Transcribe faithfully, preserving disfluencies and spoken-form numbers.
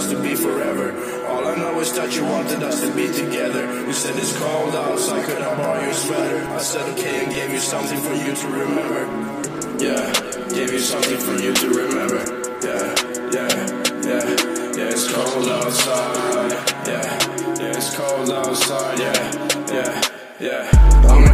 us to be forever. All I know is that you wanted us to be together. You said it's cold outside, could I borrow your sweater? I said okay and gave you something for you to remember. Yeah, gave you something for you to remember. Yeah, yeah, yeah, yeah, it's cold outside. Yeah, yeah, it's cold outside. Yeah, yeah, yeah. I'm